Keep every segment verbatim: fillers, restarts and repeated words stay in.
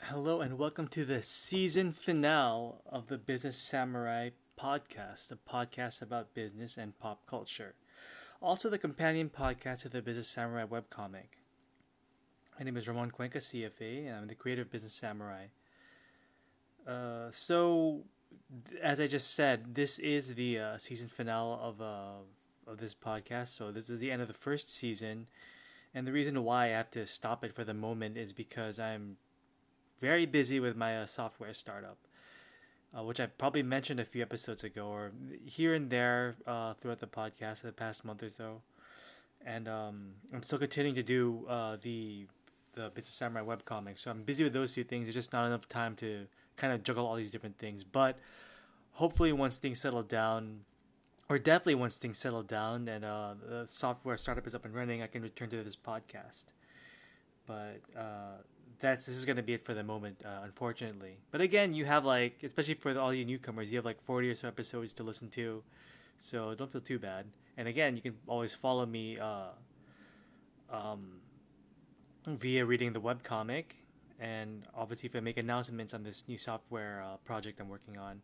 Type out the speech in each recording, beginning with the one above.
Hello and welcome to the season finale of the Business Samurai podcast, a podcast about business and pop culture. Also, the companion podcast to the Business Samurai webcomic. My name is Ramon Cuenca, C F A, and I'm the creator of Business Samurai. Uh, so, as I just said, this is the uh, season finale of uh, of this podcast. So, this is the end of the first season, and the reason why I have to stop it for the moment is because I'm very busy with my uh, software startup, uh, which I probably mentioned a few episodes ago or here and there uh, throughout the podcast in the past month or so. And um, I'm still continuing to do uh, the the Business Samurai webcomic, so I'm busy with those two things. There's just not enough time to kind of juggle all these different things. But hopefully, once things settle down, or definitely once things settle down and uh, the software startup is up and running, I can return to this podcast. But uh, that's this is gonna be it for the moment, uh, unfortunately. But again, you have like, especially for all you newcomers, you have like forty or so episodes to listen to, so don't feel too bad. And again, you can always follow me uh, um, via reading the webcomic, and obviously if I make announcements on this new software uh, project I'm working on.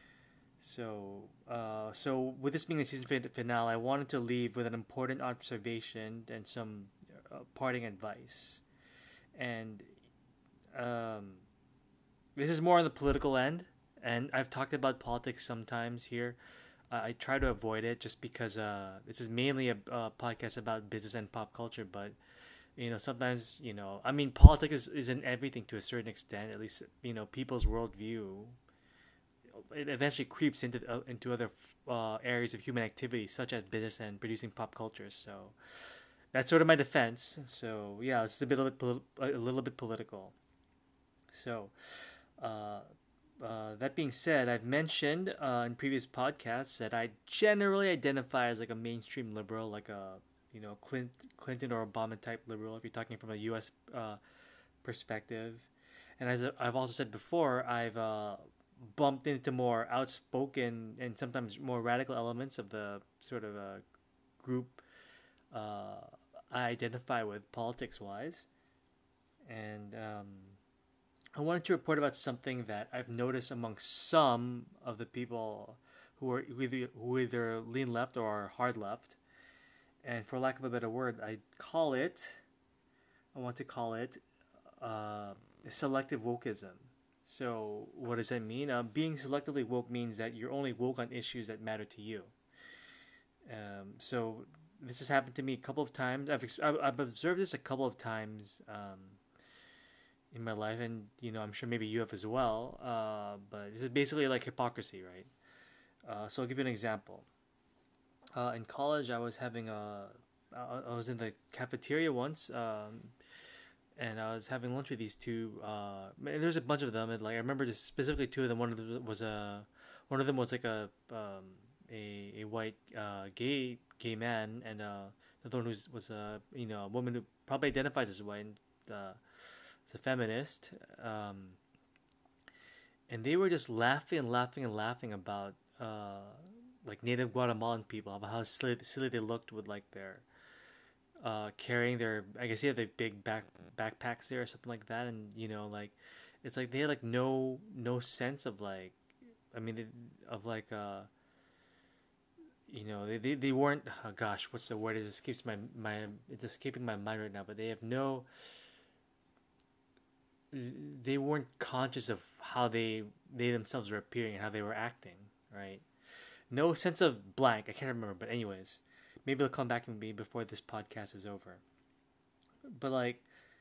So, uh, so with this being the season finale, I wanted to leave with an important observation and some uh, parting advice. And um, this is more on the political end, and I've talked about politics sometimes here. Uh, I try to avoid it just because uh, this is mainly a, a podcast about business and pop culture. But you know, sometimes you know, I mean, politics is, is in everything to a certain extent. At least you know, people's worldview. It eventually creeps into uh, into other uh, areas of human activity, such as business and producing pop culture. So that's sort of my defense. So yeah, it's a bit a little bit, a little bit political. So, uh, uh, that being said, I've mentioned uh, in previous podcasts that I generally identify as like a mainstream liberal, like a you know Clint, Clinton or Obama type liberal, if you're talking from a U S uh, perspective. And as I've also said before, I've uh, bumped into more outspoken and sometimes more radical elements of the sort of a group uh, I identify with politics wise. And um, I wanted to report about something that I've noticed among some of the people who are who either, who either lean left or are hard left. And for lack of a better word, I call it, I want to call it uh, selective wokeism. So, what does that mean? Uh, being selectively woke means that you're only woke on issues that matter to you. Um, so, this has happened to me a couple of times. I've, ex- I've observed this a couple of times um, in my life, and you know, I'm sure maybe you have as well. Uh, but this is basically like hypocrisy, right? Uh, so I'll give you an example. Uh, in college, I was having a, I I was in the cafeteria once, um, and I was having lunch with these two. Uh, there's a bunch of them, and like I remember just specifically two of them. One of them was a, one of them was like a, um, a a white uh, gay gay man, and uh, another one was was a you know a woman who probably identifies as white. And, uh, as a feminist, um, and they were just laughing and laughing and laughing about uh, like native Guatemalan people, about how silly, silly they looked with like their uh, carrying their, I guess, yeah, the big back backpacks there or something like that, and you know, like it's like they had like no no sense of like, I mean, they, of like uh, you know, they, they, they weren't. Oh gosh, what's the word? It escapes my my it's escaping my mind right now. But they have no, they weren't conscious of how they they themselves were appearing and how they were acting, right? No sense of blank. I can't remember, but anyways, maybe they'll come back to me before this podcast is over. But like,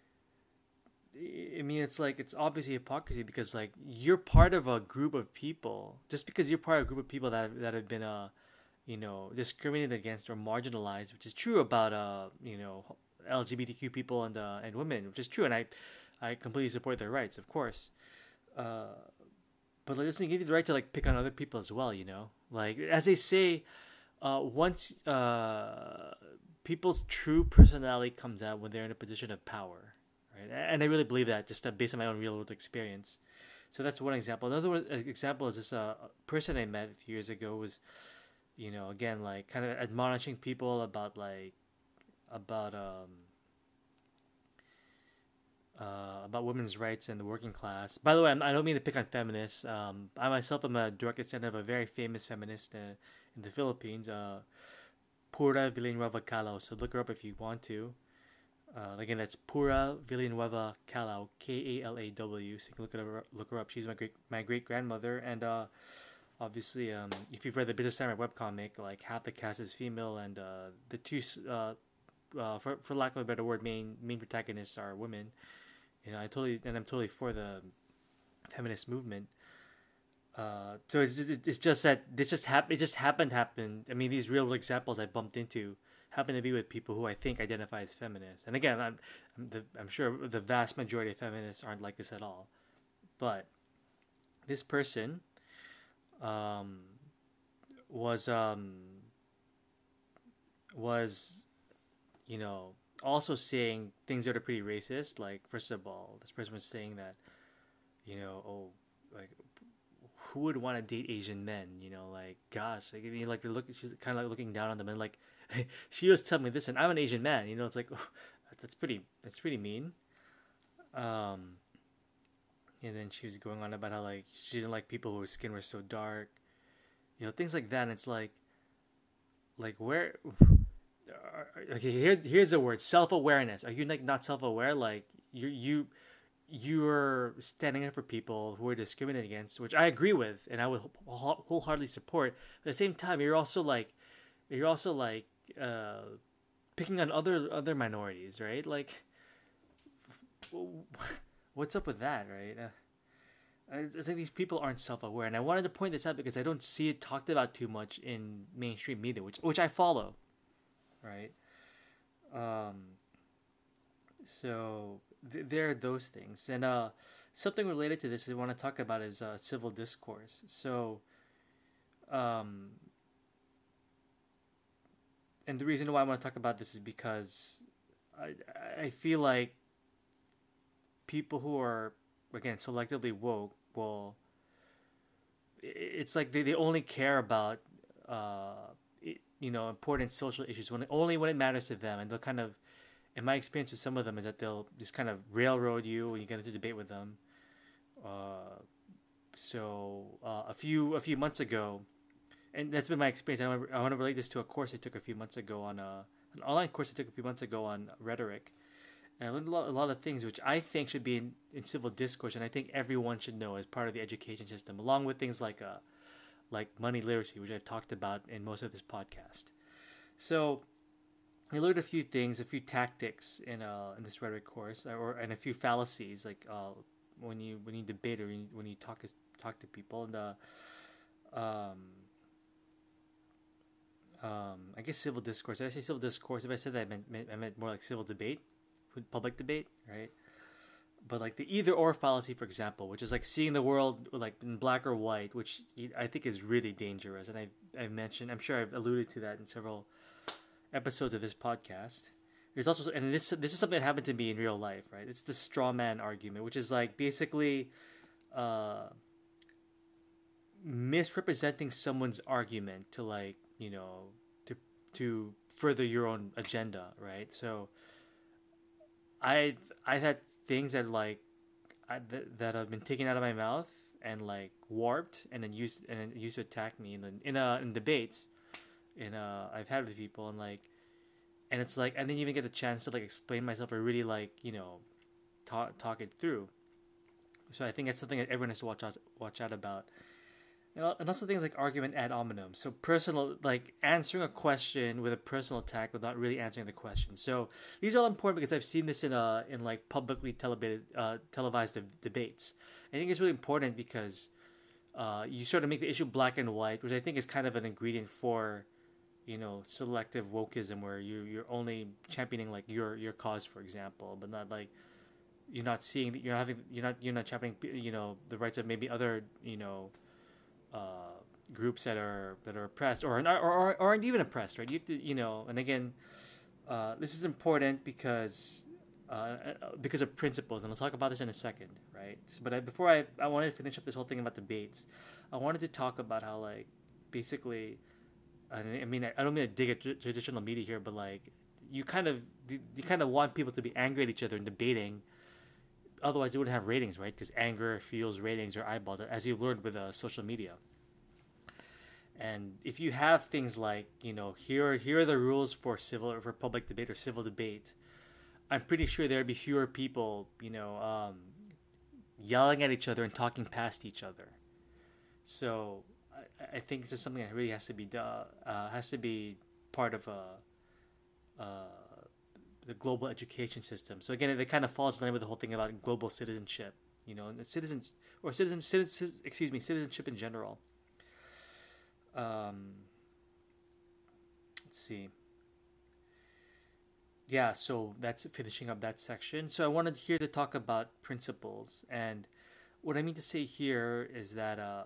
I mean, it's like it's obviously hypocrisy because like you're part of a group of people. Just because you're part of a group of people that that have been uh, you know, discriminated against or marginalized, which is true about uh, you know, L G B T Q people and uh, and women, which is true, and I I completely support their rights, of course. Uh, but like, doesn't give you the right to like pick on other people as well, you know? Like as they say, uh, once uh, people's true personality comes out when they're in a position of power, right? And I really believe that just uh, based on my own real world experience. So that's one example. Another one, example is this uh, person I met a few years ago was, you know, again like kind of admonishing people about like about um uh, about women's rights and the working class. By the way, I'm, I don't mean to pick on feminists. Um, I myself am a direct descendant of a very famous feminist uh, in the Philippines, uh, Pura Villanueva Calao. So look her up if you want to. Uh, again, that's Pura Villanueva Calao, K A L A W. So you can look her look her up. She's my great my great grandmother, and uh, obviously, um, if you've read the Business Samurai webcomic, like half the cast is female, and uh, the two, uh, uh, for for lack of a better word, main main protagonists are women. You know, I totally and I'm totally for the feminist movement. Uh, so it's it's just that this just happened. It just happened happened. I mean, these real examples I bumped into happen to be with people who I think identify as feminists. And again, I'm I'm, the, I'm sure the vast majority of feminists aren't like this at all. But this person um, was um, was you know also saying things that are pretty racist. Like, first of all, this person was saying that, you know, oh, like, who would want to date Asian men? You know, like, gosh, like, I mean, like, they're looking, she's kind of like looking down on them, and like, she was telling me this, and I'm an Asian man. You know, it's like, oh, that's pretty, that's pretty mean. Um, and then she was going on about how, like, she didn't like people whose skin were so dark, you know, things like that. And it's like, like, where, okay, here, here's the word, self-awareness. Are you like not self-aware? Like, you, you. you're standing up for people who are discriminated against, which I agree with and I would wholeheartedly support. But at the same time, you're also like, you're also like uh, picking on other other minorities, right? Like, what's up with that, right? Uh, I think these people aren't self-aware, and I wanted to point this out because I don't see it talked about too much in mainstream media, which which I follow, right? Um. So th- there are those things, and uh, something related to this I want to talk about is uh, civil discourse. So, um, and the reason why I want to talk about this is because I I feel like people who are, again, selectively woke will. It's like they, they only care about uh, it, you know, important social issues when only when it matters to them, and they'll kind of. And my experience with some of them is that they'll just kind of railroad you when you get into debate with them. Uh, so uh, a few a few months ago, and that's been my experience. I want, to, I want to relate this to a course I took a few months ago on a, an online course I took a few months ago on rhetoric. And I learned a lot, a lot of things which I think should be in, in civil discourse, and I think everyone should know as part of the education system, along with things like uh, like money literacy, which I've talked about in most of this podcast. So I learned a few things, a few tactics in uh in this rhetoric course, or and a few fallacies, like uh when you when you debate or when you talk talk to people, and uh, um um I guess civil discourse. Did I say civil discourse? If I said that, I meant I meant more like civil debate, public debate, right? But like the either or fallacy, for example, which is like seeing the world like in black or white, which I think is really dangerous, and I I mentioned, I'm sure I've alluded to that in several episodes of this podcast. There's also, and this this is something that happened to me in real life, right? It's the straw man argument, which is like basically uh, misrepresenting someone's argument to, like, you know, to to further your own agenda, right? So I I've had things that like I, that, that have been taken out of my mouth and like warped and then used and then used to attack me in the, in uh in debates. And uh, I've had with people, and like, and it's like I didn't even get the chance to like explain myself or really like, you know, talk talk it through. So I think that's something that everyone has to watch out watch out about. And also things like argument ad hominem. So personal, like answering a question with a personal attack without really answering the question. So these are all important because I've seen this in uh in like publicly televised uh, televised de- debates. I think it's really important because uh, you sort of make the issue black and white, which I think is kind of an ingredient for, you know, selective wokeism, where you you're only championing like your your cause, for example, but not like you're not seeing you're not having you're not you're not championing, you know, the rights of maybe other, you know, uh, groups that are that are oppressed or or, or or aren't even oppressed, right? You have to, you know, and again, uh, this is important because uh, because of principles, and I'll talk about this in a second, right? So, but I, before I I wanted to finish up this whole thing about debates, I wanted to talk about how, like, basically. I mean, I don't mean to dig at traditional media here, but like, you kind of you kind of want people to be angry at each other and debating otherwise it wouldn't have ratings, right? Because anger fuels ratings or eyeballs, as you've learned with uh, social media. And if you have things like, you know, here here are the rules for civil or for public debate or civil debate, I'm pretty sure there'd be fewer people, you know, um, yelling at each other and talking past each other. So I, I think this is something that really has to be done, uh, has to be part of a, uh, the global education system. So again, it kind of falls in line with the whole thing about global citizenship, you know, and citizens or citizen, citizen, excuse me, citizenship in general. Um, let's see. Yeah, so that's finishing up that section. So I wanted here to talk about principles, and what I mean to say here is that uh,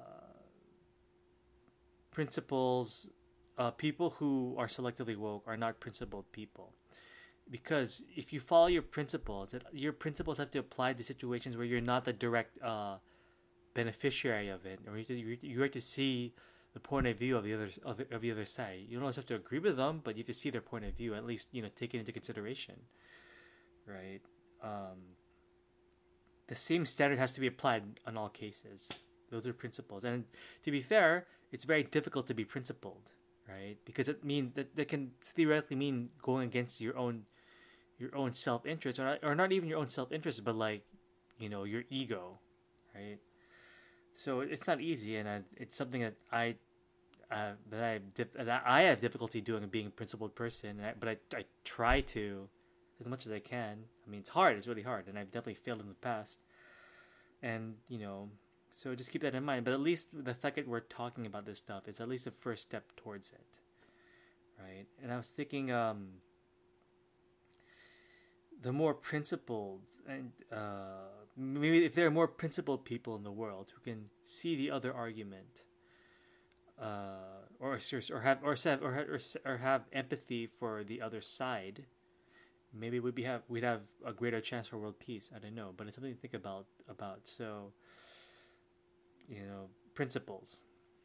principles, uh, people who are selectively woke are not principled people. Because if you follow your principles, it, your principles have to apply to situations where you're not the direct uh, beneficiary of it, or you have to, you have to see the point of view of the other of the, of the other side. You don't always have to agree with them, but you have to see their point of view, at least, you know, take it into consideration, right? Um, the same standard has to be applied on all cases. Those are principles, and to be fair, it's very difficult to be principled, right? Because it means that that can theoretically mean going against your own your own self interest, or not, or not even your own self interest, but like, you know, your ego, right? So it's not easy, and I, it's something that I uh, that I that I have difficulty doing, being a principled person. And I, but I I try to as much as I can. I mean, it's hard. It's really hard, and I've definitely failed in the past. And you know, so just keep that in mind. But at least the fact that we're talking about this stuff is at least the first step towards it, right? And I was thinking, um, the more principled and uh, maybe if there are more principled people in the world who can see the other argument, uh, or or have or have or, or, or have empathy for the other side, maybe we'd be have we'd have a greater chance for world peace. I don't know, but it's something to think about about. So, you know, principles.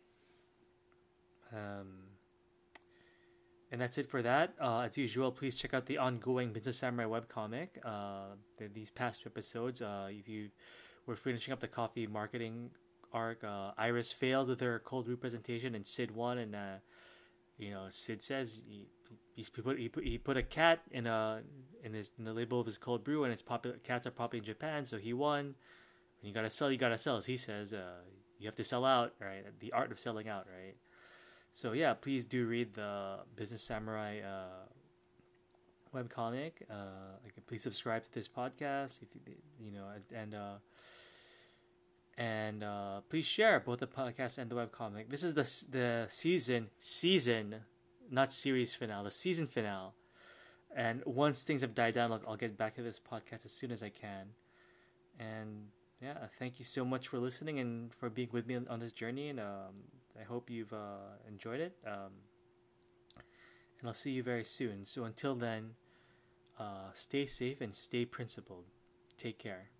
Um, And that's it for that. Uh, as usual, please check out the ongoing Business Samurai webcomic. Uh, these past two episodes, uh, if you were finishing up the coffee marketing arc, uh, Iris failed with her cold brew presentation, and Sid won. And uh, you know, Sid says he, he put he put he put a cat in a in his in the label of his cold brew, and his popular cats are popular in Japan, so he won. When you gotta sell, you gotta sell. As he says, uh, you have to sell out, right? The art of selling out, right? So yeah, please do read the Business Samurai uh, webcomic. Uh, please subscribe to this podcast, if you, you know, and uh, and uh, please share both the podcast and the webcomic. This is the the season season, not series finale, the season finale. And once things have died down, I'll, I'll get back to this podcast as soon as I can. And yeah, thank you so much for listening and for being with me on, on this journey. And um, I hope you've uh, enjoyed it. Um, and I'll see you very soon. So until then, uh, stay safe and stay principled. Take care.